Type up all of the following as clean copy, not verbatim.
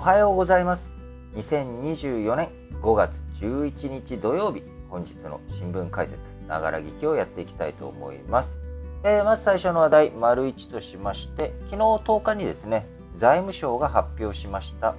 はようございます。2024年5月11日土曜日、本日の新聞解説、ながら聞きをやっていきたいと思います。まず最初の話題、丸1としまして、昨日10日にですね、財務省が発表しました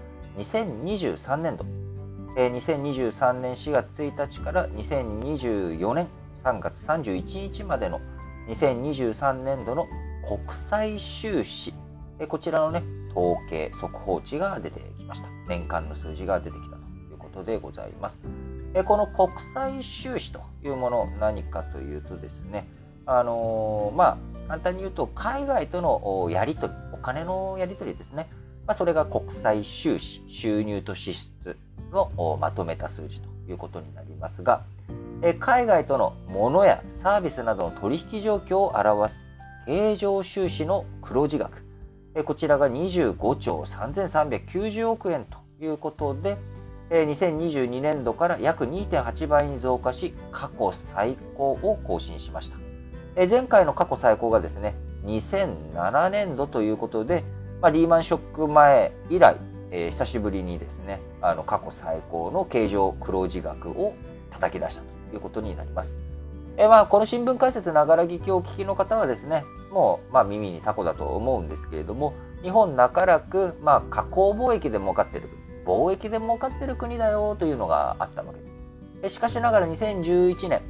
2023年度、2023年4月1日から2024年3月31日までの2023年度の国際収支、こちらのね、統計速報値が出てきました。年間の数字が出てきたということでございます。この国際収支というもの、何かというとですね、簡単に言うと海外とのやり取り、お金のやり取りですね。それが国際収支、収入と支出のまとめた数字ということになりますが、海外との物やサービスなどの取引状況を表す経常収支の黒字額、こちらが25兆3390億円ということで、2022年度から約 2.8 倍に増加し、過去最高を更新しました。前回の過去最高がですね、2007年度ということで、リーマンショック前以来、久しぶりにですね、過去最高の経常黒字額を叩き出したということになります。この新聞解説ながら聞きをお聞きの方はですね、もう耳にタコだと思うんですけれども、日本長らく加工貿易で儲かっている、貿易で儲かっている国だよというのがあったわけです。しかしながら2011年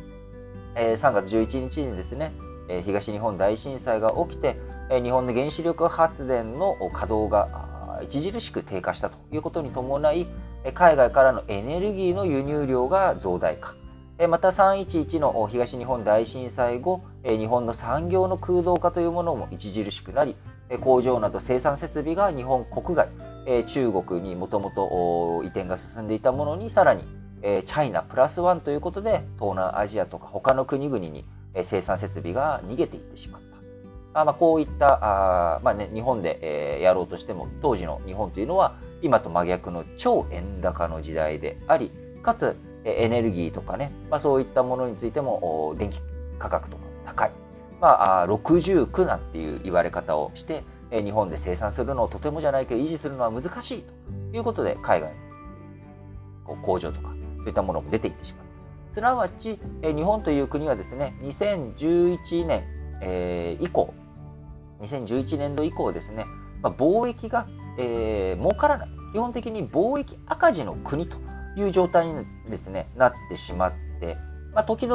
3月11日にですね、東日本大震災が起きて、日本の原子力発電の稼働が著しく低下したということに伴い、海外からのエネルギーの輸入量が増大化。また311の東日本大震災後、日本の産業の空洞化というものも著しくなり、工場など生産設備が日本国外、中国にもともと移転が進んでいたものに、さらにチャイナプラスワンということで、東南アジアとか他の国々に生産設備が逃げていってしまった。こういった日本でやろうとしても、当時の日本というのは今と真逆の超円高の時代であり、かつエネルギーとかね、そういったものについても電気価格とか高い。69なんていう言われ方をして、日本で生産するのをとてもじゃないけど維持するのは難しいということで、海外の工場とかそういったものも出ていってしまう。すなわち、日本という国はですね、2011年、2011年度以降ですね、貿易が、儲からない。基本的に貿易赤字の国という状態にですね、なってしまって、時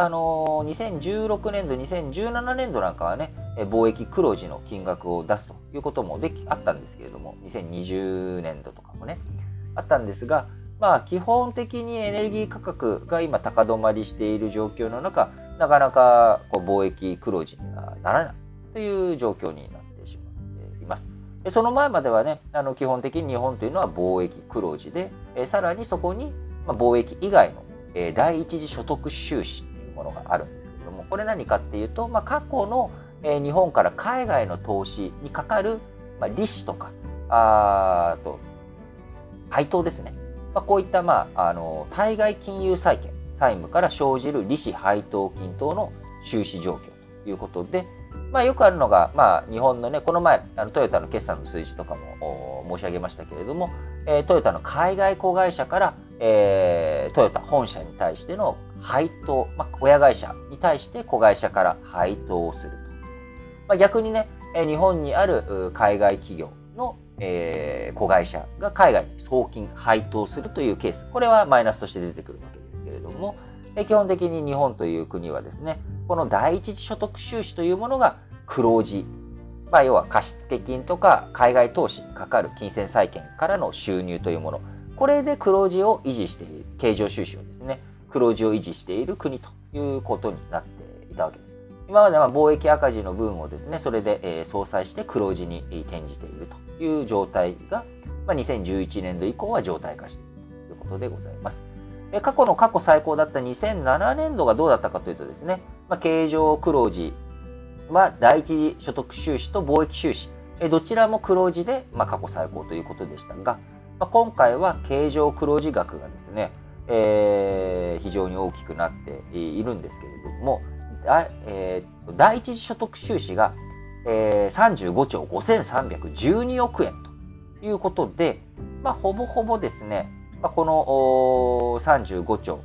々、2016年度、2017年度なんかはね、貿易黒字の金額を出すということもあったんですけれども、2020年度とかもね、あったんですが、基本的にエネルギー価格が今高止まりしている状況の中、なかなか貿易黒字にはならないという状況になってしまっています。その前まではね、基本的に日本というのは貿易黒字で、さらにそこに貿易以外の第一次所得収支というものがあるんですけれども、これ何かっていうと、過去の日本から海外の投資にかかる利子とか、あと配当ですね。こういった対外金融債券、債務から生じる利子配当金等の収支状況ということで、よくあるのが、日本のね、この前トヨタの決算の数字とかも申し上げましたけれども、トヨタの海外子会社から、トヨタ本社に対しての配当、親会社に対して子会社から配当をすると。逆にね、日本にある海外企業の、子会社が海外に送金、配当するというケース、これはマイナスとして出てくるわけですけれども、基本的に日本という国はですね、この第一次所得収支というものが黒字、要は貸付金とか海外投資にかかる金銭債権からの収入というもの、これで黒字を維持している、経常収支をですね、黒字を維持している国ということになっていたわけです。今までは貿易赤字の分をですね、それで相殺して黒字に転じているという状態が、2011年度以降は常態化しているということでございます。過去最高だった2007年度がどうだったかというとですね、経常黒字は第一次所得収支と貿易収支、どちらも黒字で、過去最高ということでしたが、今回は経常黒字額がですね、非常に大きくなっているんですけれども、第一次所得収支が、35兆5312億円ということで、 ほぼほぼですね、この35兆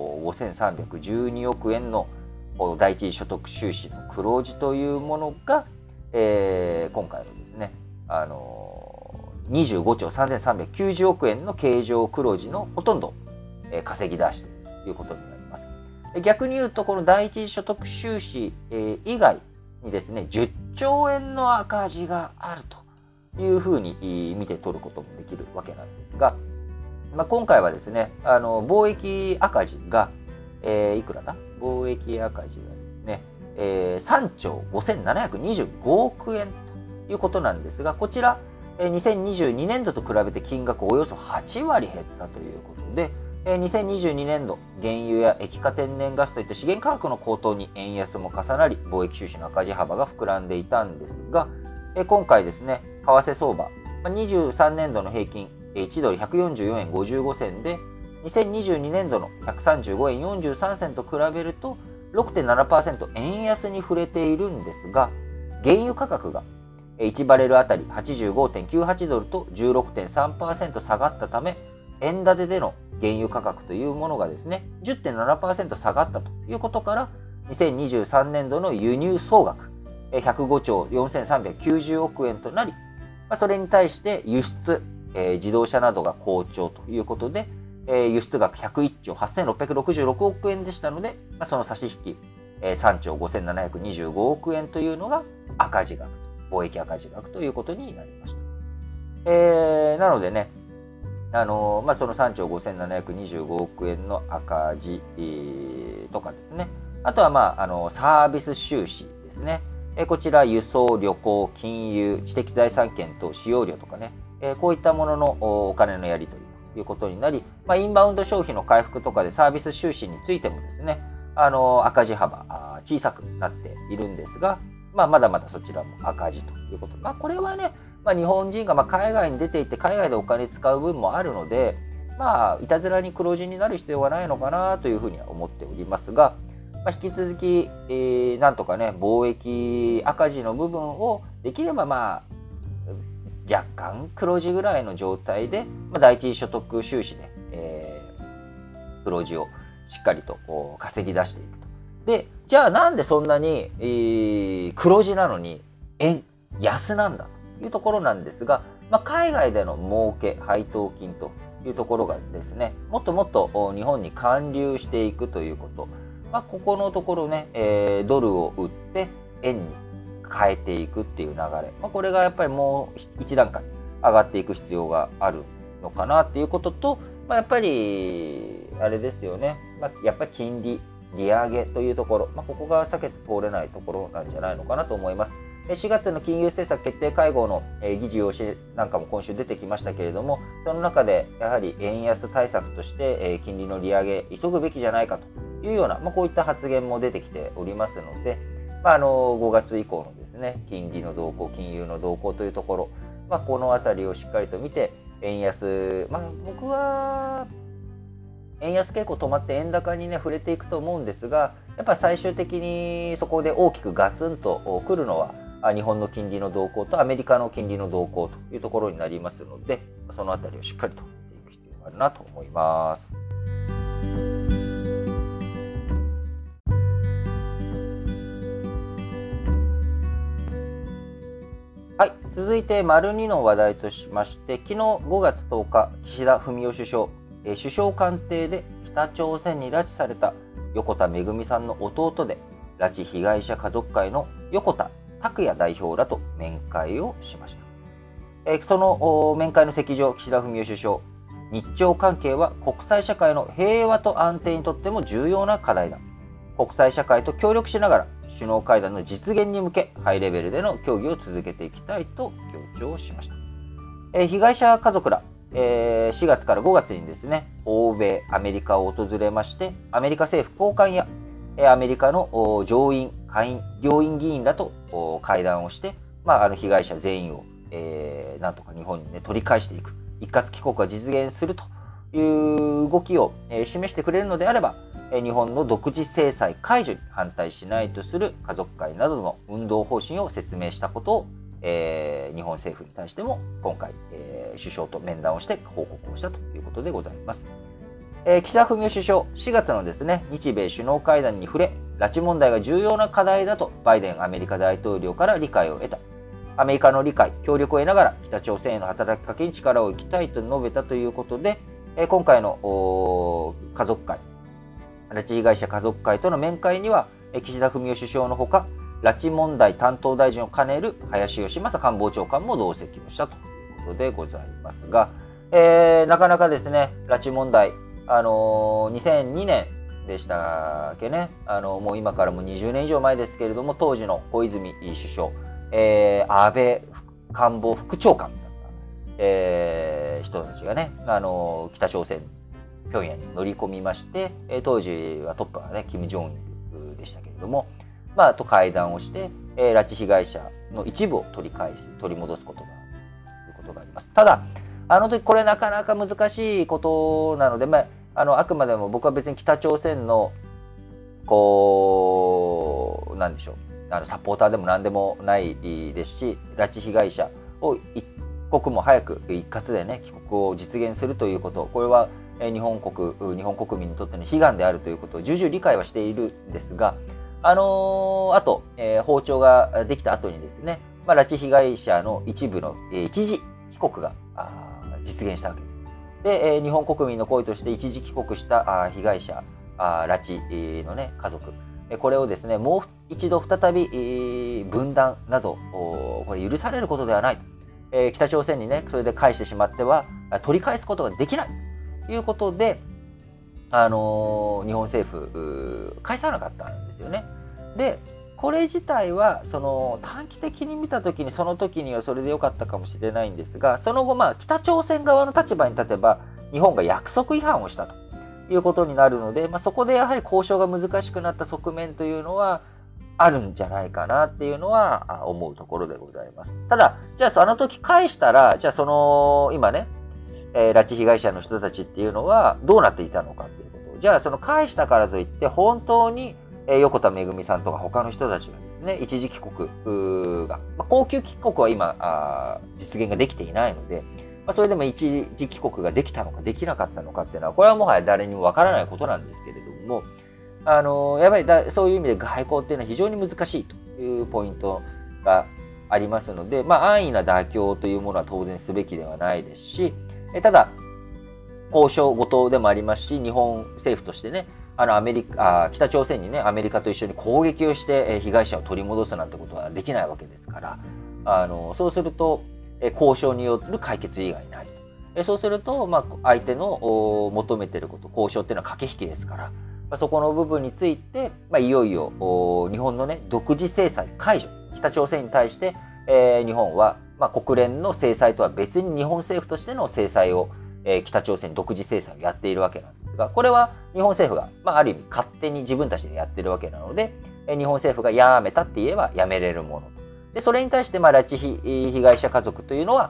5312億円の第一次所得収支の黒字というものが、今回のですね、25兆3390億円の経常黒字のほとんど稼ぎ出しているということになります。逆に言うと、この第一次所得収支以外にですね、10兆円の赤字があるというふうに見て取ることもできるわけなんですが、今回はですね、貿易赤字が、いくらだ？貿易赤字がですね、3兆5725億円ということなんですが、こちら、2022年度と比べて金額およそ8割減ったということで、2022年度、原油や液化天然ガスといった資源価格の高騰に円安も重なり、貿易収支の赤字幅が膨らんでいたんですが、今回ですね、為替相場、23年度の平均、1ドル144円55銭で、2022年度の135円43銭と比べると 6.7% 円安に触れているんですが、原油価格が1バレルあたり 85.98 ドルと 16.3% 下がったため、円建てでの原油価格というものがですね、10.7% 下がったということから、2023年度の輸入総額105兆4390億円となり、それに対して輸出、自動車などが好調ということで、輸出額101兆8666億円でしたので、その差し引き3兆5725億円というのが赤字額、貿易赤字額ということになりました。なのでね、その3兆5725億円の赤字、とかですね、あとはサービス収支ですね。こちら輸送、旅行、金融、知的財産権と使用料とかね、こういったもののお金のやり取りということになり、インバウンド消費の回復とかでサービス収支についてもですね、赤字幅小さくなっているんですが、まだまだそちらも赤字ということ。これはね、日本人が海外に出ていて海外でお金使う分もあるので、いたずらに黒字になる必要はないのかなというふうには思っておりますが、引き続き、なんとかね、貿易赤字の部分をできれば若干黒字ぐらいの状態で、第一次所得収支で、黒字をしっかりと稼ぎ出していくと。で、じゃあなんでそんなに、黒字なのに円安なんだというところなんですが、海外での儲け、配当金というところがですね、もっともっと日本に還流していくということ。ここのところね、ドルを売って円に変えていくっていう流れ、これがやっぱりもう一段階上がっていく必要があるのかなっていうことと、やっぱりあれですよね、やっぱり金利利上げというところ、ここが避けて通れないところなんじゃないのかなと思います。4月の金融政策決定会合の議事要旨なんかも今週出てきましたけれども、その中でやはり円安対策として金利の利上げ急ぐべきじゃないかというような、こういった発言も出てきておりますので、5月以降のですね、金利の動向、金融の動向というところ、このあたりをしっかりと見て、円安、僕は円安傾向止まって円高にね触れていくと思うんですが、やっぱり最終的にそこで大きくガツンと来るのは日本の金利の動向とアメリカの金利の動向というところになりますので、そのあたりをしっかりと見ていく必要があるなと思います。はい、続いて丸2の話題としまして、昨日5月10日、岸田文雄首相、首相官邸で北朝鮮に拉致された横田めぐみさんの弟で、拉致被害者家族会の横田拓也代表らと面会をしました。その面会の席上、岸田文雄首相、日朝関係は国際社会の平和と安定にとっても重要な課題だ。国際社会と協力しながら首脳会談の実現に向けハイレベルでの協議を続けていきたいと強調しました。被害者家族ら、4月から5月にですね、欧米、アメリカを訪れまして、アメリカ政府高官やアメリカの上院、下院、両院議員らと会談をして、被害者全員を、なんとか日本に、取り返していく、一括帰国が実現するという動きを、示してくれるのであれば、日本の独自制裁解除に反対しないとする家族会などの運動方針を説明したことを、日本政府に対しても今回、 首相と面談をして報告をしたということでございます。岸田文雄首相、4月のですね、日米首脳会談に触れ、拉致問題が重要な課題だとバイデンアメリカ大統領から理解を得た。アメリカの理解、協力を得ながら北朝鮮への働きかけに力を置きたいと述べたということで、今回の家族会、拉致被害者家族会との面会には、岸田文雄首相のほか、拉致問題担当大臣を兼ねる林芳正官房長官も同席をしたということでございますが、なかなかですね、拉致問題、2002年でしたっけね、もう今からも20年以上前ですけれども、当時の小泉首相、安倍官房副長官だった、人たちがね、北朝鮮、平壌に乗り込みまして、当時はトップはね、金正恩でしたけれども、と会談をして、拉致被害者の一部を取り戻すことがということがあります。ただ、あの時これなかなか難しいことなので、あくまでも僕は別に北朝鮮のなんでしょう、サポーターでも何でもないですし、拉致被害者を一刻も早く一括でね帰国を実現するということ、これは日本国民にとっての悲願であるということを重々理解はしているんですが、あと、訪朝ができた後にですね、拉致被害者の一部の一時帰国が実現したわけです。で、日本国民の声として一時帰国した被害者、拉致のね家族、これをですねもう一度再び分断などこれ許されることではないと、北朝鮮にねそれで返してしまっては取り返すことができないということで、日本政府返さなかったんですよね。でこれ自体は短期的に見た時にその時にはそれで良かったかもしれないんですが、その後北朝鮮側の立場に立てば日本が約束違反をしたということになるので、そこでやはり交渉が難しくなった側面というのはあるんじゃないかなっていうのは思うところでございます。ただじゃああの時返したら、じゃあ今ね、拉致被害者の人たちっていうのはどうなっていたのかっていうことを、じゃあ返したからといって本当に横田めぐみさんとか他の人たちがですね一時帰国が、恒久帰国は今実現ができていないので、それでも一時帰国ができたのかできなかったのかっていうのはこれはもはや誰にもわからないことなんですけれども、やっぱりそういう意味で外交っていうのは非常に難しいというポイントがありますので、安易な妥協というものは当然すべきではないですし、ただ交渉ごとでもありますし、日本政府としてね北朝鮮にねアメリカと一緒に攻撃をして被害者を取り戻すなんてことはできないわけですから、そうすると交渉による解決以外ないと。そうすると、相手の求めていること、交渉っていうのは駆け引きですから、そこの部分について、いよいよ日本のね独自制裁解除、北朝鮮に対して、日本は、国連の制裁とは別に日本政府としての制裁を、北朝鮮独自制裁をやっているわけなんですが、これは日本政府が、ある意味勝手に自分たちでやってるわけなので、日本政府がやめたって言えばやめれるもので、それに対して拉致被害者家族というのは、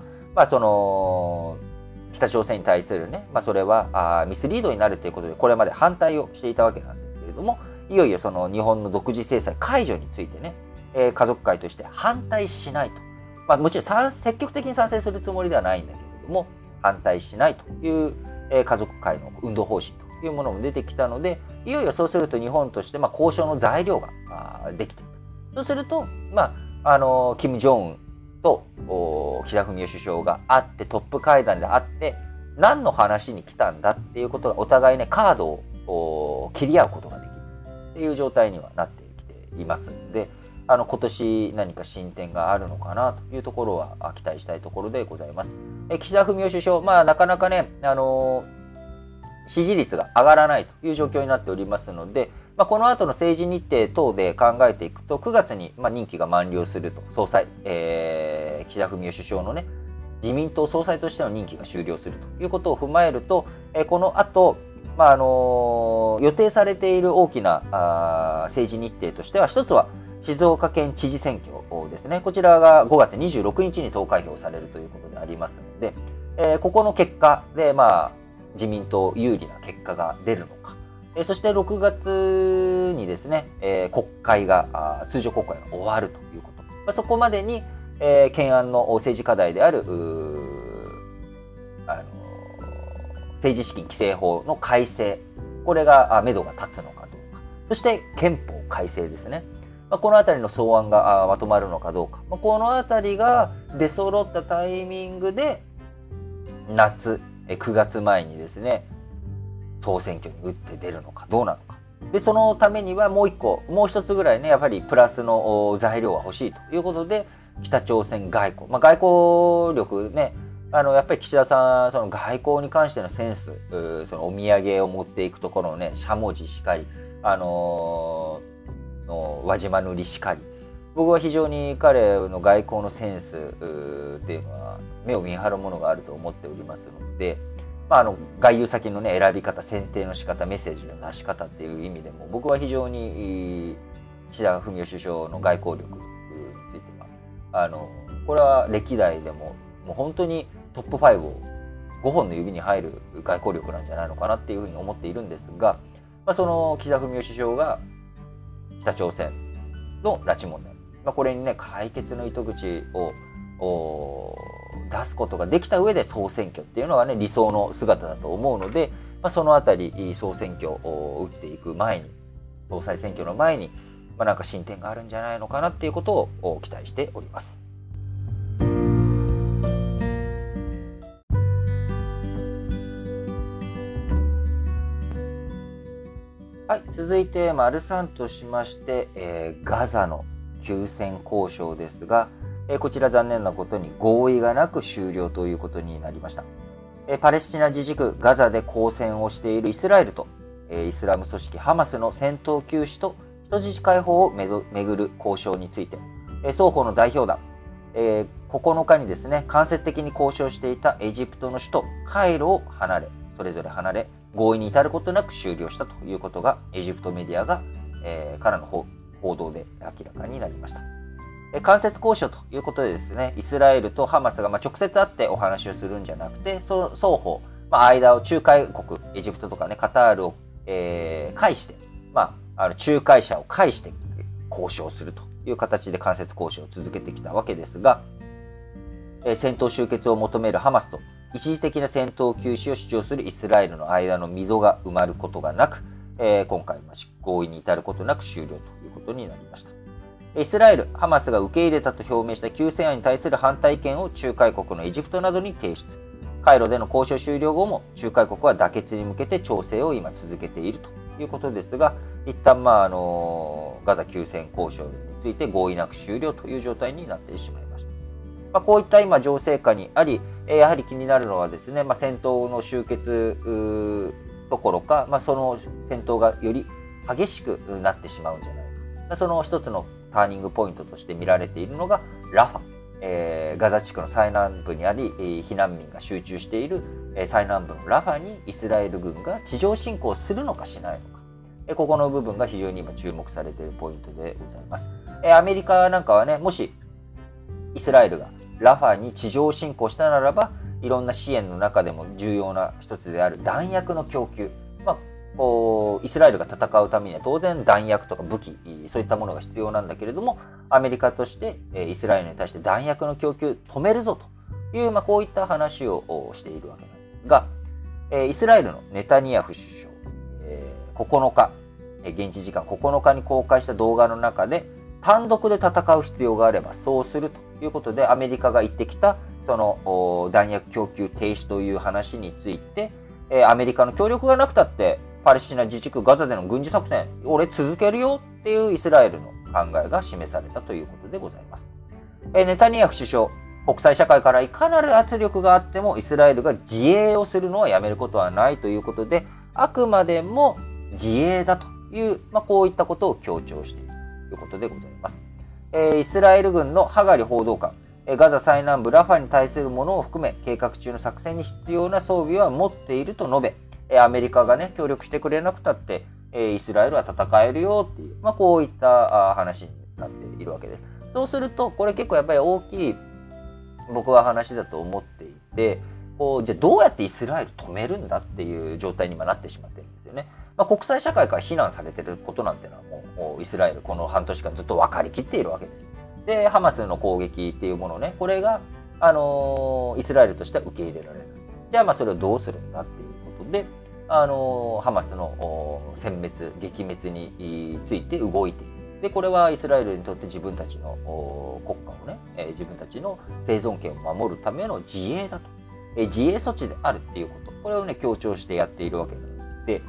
北朝鮮に対するね、それはミスリードになるということでこれまで反対をしていたわけなんですけれども、いよいよその日本の独自制裁解除についてね、家族会として反対しないと、もちろん積極的に賛成するつもりではないんだけれども反対しないという、家族会の運動方針というものも出てきたので、いよいよそうすると日本として、交渉の材料ができている。そうすると、金正恩と岸田文雄首相が会ってトップ会談で会って何の話に来たんだっていうことがお互いねカードを切り合うことができるっていう状態にはなってきていますので、今年何か進展があるのかなというところは期待したいところでございます。岸田文雄首相、なかなかね、支持率が上がらないという状況になっておりますので、この後の政治日程等で考えていくと9月に任期が満了すると、総裁、岸田文雄首相のね自民党総裁としての任期が終了するということを踏まえると、この後、予定されている大きな政治日程としては一つは静岡県知事選挙ですね。こちらが5月26日に投開票されるということでありますので、ここの結果で自民党有利な結果が出るのか、そして6月にですね、通常国会が終わるということ、そこまでに、懸案の政治課題である政治資金規正法の改正、これが目処が立つのかどうか、そして憲法改正ですね、この辺りの草案がまとまるのかどうか、この辺りが出揃ったタイミングで夏9月前にですね総選挙に打って出るのかどうなのか。でそのためにはもう一つぐらいねやっぱりプラスの材料は欲しいということで、北朝鮮外交、外交力ね、やっぱり岸田さんその外交に関してのセンス、そのお土産を持っていくところのねしゃもじしかり、の輪島塗しかり、僕は非常に彼の外交のセンスっていうのは目を見張るものがあると思っておりますので、外遊先のね選び方、選定の仕方、メッセージの出し方っていう意味でも僕は非常に岸田文雄首相の外交力についてはこれは歴代でももう本当にトップ5を5本の指に入る外交力なんじゃないのかなっていうふうに思っているんですが、その岸田文雄首相が北朝鮮の拉致問題、これにね解決の糸口を出すことができた上で総選挙っていうのはね理想の姿だと思うので、そのあたり総選挙を打っていく前に、総裁選挙の前に、なんか進展があるんじゃないのかなっていうことを期待しております。はい、続いて丸3としまして、ガザの休戦交渉ですが、こちら残念なことに合意がなく終了ということになりました。パレスチナ自治区ガザで交戦をしているイスラエルと、イスラム組織ハマスの戦闘休止と人質解放をめぐる交渉について、双方の代表団、9日にですね間接的に交渉していたエジプトの首都カイロをそれぞれ離れ合意に至ることなく終了したということがエジプトメディアが、からの報道で明らかになりました。間接交渉ということでですね、イスラエルとハマスが直接会ってお話をするんじゃなくて、双方、間を仲介国、エジプトとかね、カタールを、介して、仲介者を介して交渉するという形で間接交渉を続けてきたわけですが、戦闘終結を求めるハマスと一時的な戦闘休止を主張するイスラエルの間の溝が埋まることがなく、今回合意に至ることなく終了ということになりました。イスラエル、ハマスが受け入れたと表明した休戦案に対する反対意見を仲介国のエジプトなどに提出。カイロでの交渉終了後も仲介国は妥結に向けて調整を今続けているということですが、一旦ガザ休戦交渉について合意なく終了という状態になってしまいました。こういった今情勢下にあり、やはり気になるのはですね、戦闘の終結どころか、その戦闘がより激しくなってしまうんじゃないか。その一つのターニングポイントとして見られているのがラファ、ガザ地区の最南部にあり、避難民が集中している、最南部のラファにイスラエル軍が地上侵攻するのかしないのか、ここの部分が非常に今注目されているポイントでございます。アメリカなんかはね、もしイスラエルがラファに地上侵攻したならば、いろんな支援の中でも重要な一つである弾薬の供給、イスラエルが戦うためには当然弾薬とか武器、そういったものが必要なんだけれども、アメリカとしてイスラエルに対して弾薬の供給止めるぞという、こういった話をしているわけなんですが、イスラエルのネタニヤフ首相、9日、現地時間9日に公開した動画の中で、単独で戦う必要があればそうするということで、アメリカが言ってきたその弾薬供給停止という話について、アメリカの協力がなくたってパレスチナ自治区ガザでの軍事作戦俺続けるよっていうイスラエルの考えが示されたということでございます。ネタニヤフ首相、国際社会からいかなる圧力があってもイスラエルが自衛をするのはやめることはないということで、あくまでも自衛だという、こういったことを強調しているということでございます。イスラエル軍のハガリ報道官、ガザ最南部ラファに対するものを含め計画中の作戦に必要な装備は持っていると述べ、アメリカがね協力してくれなくたってイスラエルは戦えるよっていう、こういった話になっているわけです。そうするとこれ結構やっぱり大きい僕は話だと思っていて、じゃあどうやってイスラエル止めるんだっていう状態に今なってしまってるんですよね。国際社会から非難されていることなんてのはもうイスラエルこの半年間ずっと分かりきっているわけです。でハマスの攻撃っていうものね、これがイスラエルとしては受け入れられない。 じゃあまあそれをどうするんだっていうことで、ハマスの殲滅、撃滅について動いている。で、これはイスラエルにとって自分たちの国家をね、自分たちの生存権を守るための自衛だと。自衛措置であるっていうこと。これをね、強調してやっているわけなんで、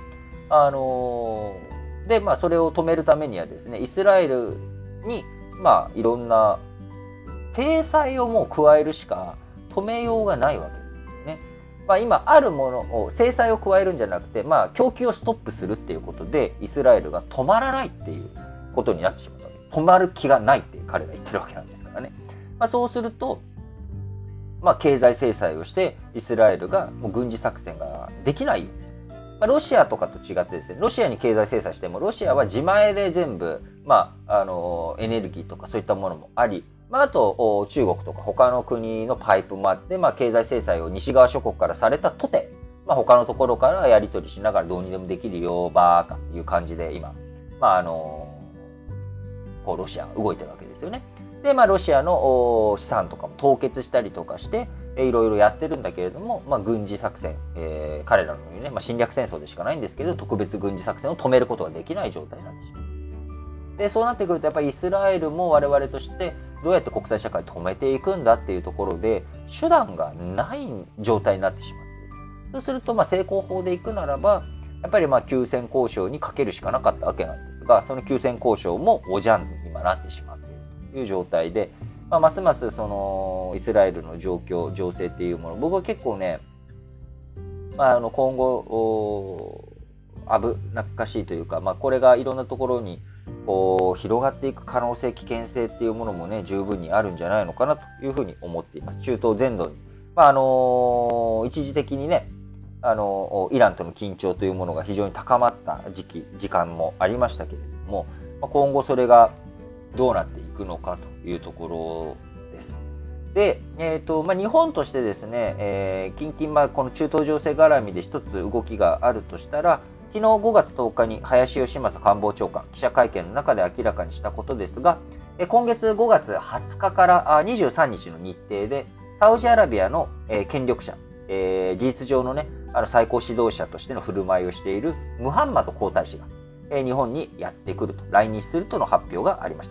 で、まあ、それを止めるためにはですね、イスラエルに、まあ、いろんな制裁をもう加えるしか止めようがないわけですよね。まあ、今あるものを制裁を加えるんじゃなくて、まあ、供給をストップするっていうことでイスラエルが止まらないっていうことになってしまったわけ。止まる気がないって彼が言ってるわけなんですからね。まあ、そうすると、まあ、経済制裁をしてイスラエルがもう軍事作戦ができないんですよ。まあ、ロシアとかと違ってですね、ロシアに経済制裁してもロシアは自前で全部、まあ、エネルギーとかそういったものもあり、まあ、あと中国とか他の国のパイプもあって、まあ、経済制裁を西側諸国からされたとて、まあ、他のところからやり取りしながらどうにでもできるよバーカっていう感じで今、まあこうロシアが動いてるわけですよね。で、まあ、ロシアの資産とかも凍結したりとかしていろいろやってるんだけれども、まあ、軍事作戦、彼らのね、まあ、侵略戦争でしかないんですけど特別軍事作戦を止めることができない状態になってしまう。で、そうなってくるとやっぱりイスラエルも我々としてどうやって国際社会を止めていくんだっていうところで手段がない状態になってしまっている。そうするとまあ成功法でいくならばやっぱりまあ休戦交渉にかけるしかなかったわけなんですが、その休戦交渉もおじゃんに今なってしまっているという状態で、まあ、ますますそのイスラエルの状況情勢っていうもの、僕は結構ね、まあ、今後危なっかしいというか、まあ、これがいろんなところにこう広がっていく可能性危険性っていうものもね十分にあるんじゃないのかなというふうに思っています。中東全土に、まあ一時的にねイランとの緊張というものが非常に高まった時間もありましたけれども、今後それがどうなっていくのかというところです。で、まあ、日本としてですね、近々、まあ、この中東情勢絡みで一つ動きがあるとしたら、昨日5月10日に林芳正官房長官記者会見の中で明らかにしたことですが、今月5月20日から23日の日程でサウジアラビアの権力者、事実上のね最高指導者としての振る舞いをしているムハンマド皇太子が日本にやってくると、来日するとの発表がありました。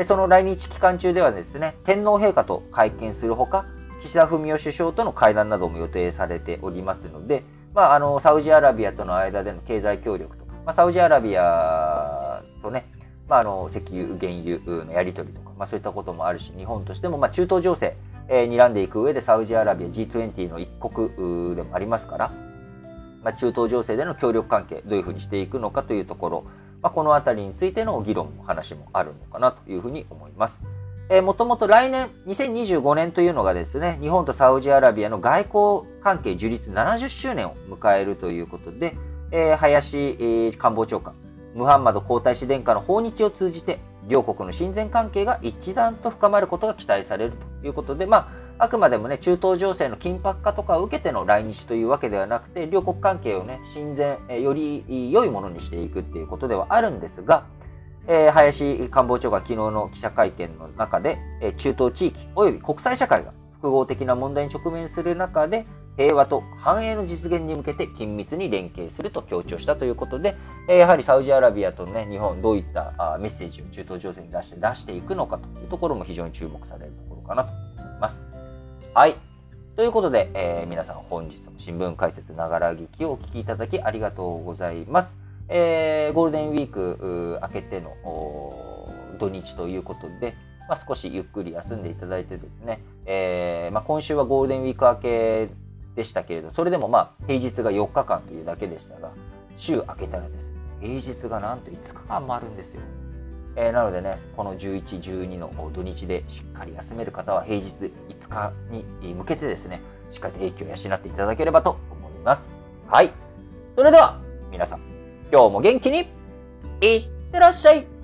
その来日期間中ではですね、天皇陛下と会見するほか、岸田文雄首相との会談なども予定されておりますので、まあ、サウジアラビアとの間での経済協力とか、まあ、サウジアラビアとね、まあ、石油、原油のやり取りとか、まあ、そういったこともあるし、日本としても、まあ、中東情勢、睨んでいく上でサウジアラビア G20 の一国でもありますから、まあ、中東情勢での協力関係、どういうふうにしていくのかというところ、まあ、このあたりについての議論も話もあるのかなというふうに思います。もともと来年2025年というのがですね、日本とサウジアラビアの外交関係樹立70周年を迎えるということで、林官房長官、ムハンマド皇太子殿下の訪日を通じて、両国の親善関係が一段と深まることが期待されるということで、まあ、あくまでもね、中東情勢の緊迫化とかを受けての来日というわけではなくて、両国関係をね、親善、より良いものにしていくっていうことではあるんですが、林官房長官昨日の記者会見の中で、中東地域及び国際社会が複合的な問題に直面する中で、平和と繁栄の実現に向けて緊密に連携すると強調したということで、やはりサウジアラビアとね、日本どういったメッセージを中東情勢に出していくのかというところも非常に注目されるところかなと思います。はい。ということで、皆さん本日も新聞解説ながら聞きをお聞きいただきありがとうございます。ゴールデンウィーク明けての土日ということで、まあ、少しゆっくり休んでいただいてですね、まあ、今週はゴールデンウィーク明けでしたけれど、それでもまあ平日が4日間というだけでしたが、週明けたらですね、平日がなんと5日間もあるんですよ。なのでね、この11、12の土日でしっかり休める方は平日5日に向けてですね、しっかりと影響を養っていただければと思います。はい。それでは皆さん、今日も元気にいってらっしゃい。